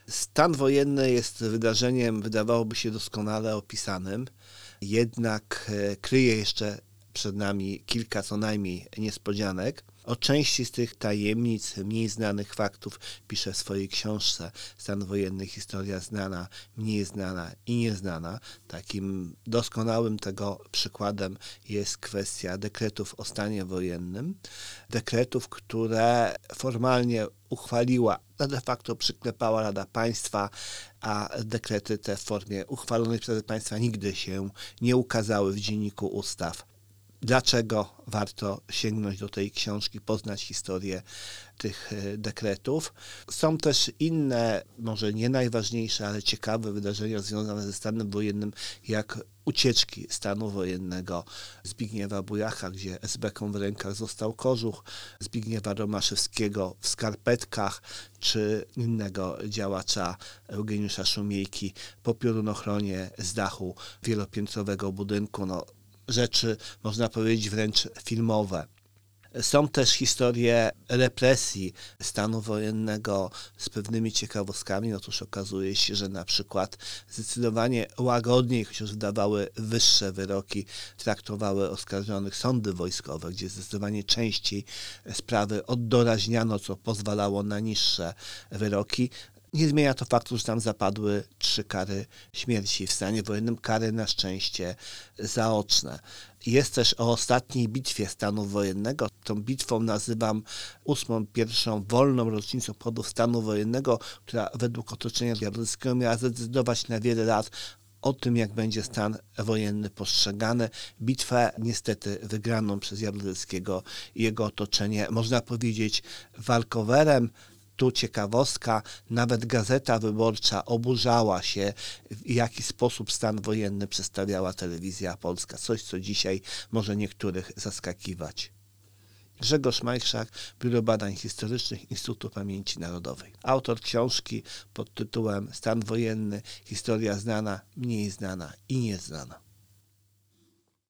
Stan wojenny jest wydarzeniem, wydawałoby się, doskonale opisanym, jednak kryje jeszcze przed nami kilka co najmniej niespodzianek. O części z tych tajemnic, mniej znanych faktów pisze w swojej książce Stan wojenny, historia znana, mniej znana i nieznana. Takim doskonałym tego przykładem jest kwestia dekretów o stanie wojennym. Dekretów, które formalnie uchwaliła, a de facto przyklepała Rada Państwa, a dekrety te w formie uchwalonej przez Radę Państwa nigdy się nie ukazały w Dzienniku Ustaw. Dlaczego warto sięgnąć do tej książki, poznać historię tych dekretów? Są też inne, może nie najważniejsze, ale ciekawe wydarzenia związane ze stanem wojennym, jak ucieczki stanu wojennego Zbigniewa Bujacha, gdzie z beką w rękach został kożuch, Zbigniewa Romaszewskiego w skarpetkach, czy innego działacza Eugeniusza Szumiejki po piorunochronie z dachu wielopiętrowego budynku. Rzeczy, można powiedzieć, wręcz filmowe. Są też historie represji stanu wojennego z pewnymi ciekawostkami. Otóż okazuje się, że na przykład zdecydowanie łagodniej, chociaż wydawały wyższe wyroki, traktowały oskarżonych sądy wojskowe, gdzie zdecydowanie częściej sprawy oddoraźniano, co pozwalało na niższe wyroki. Nie zmienia to faktu, że tam zapadły 3 kary śmierci. W stanie wojennym kary na szczęście zaoczne. Jest też o ostatniej bitwie stanu wojennego. Tą bitwą nazywam 8. wolną rocznicą obchodów stanu wojennego, która według otoczenia Jaruzelskiego miała zdecydować na wiele lat o tym, jak będzie stan wojenny postrzegany. Bitwę niestety wygraną przez Jaruzelskiego i jego otoczenie, można powiedzieć, walkowerem. Tu ciekawostka, nawet Gazeta Wyborcza oburzała się, w jaki sposób stan wojenny przedstawiała Telewizja Polska. Coś, co dzisiaj może niektórych zaskakiwać. Grzegorz Majchrzak, Biuro Badań Historycznych Instytutu Pamięci Narodowej. Autor książki pod tytułem Stan wojenny, historia znana, mniej znana i nieznana.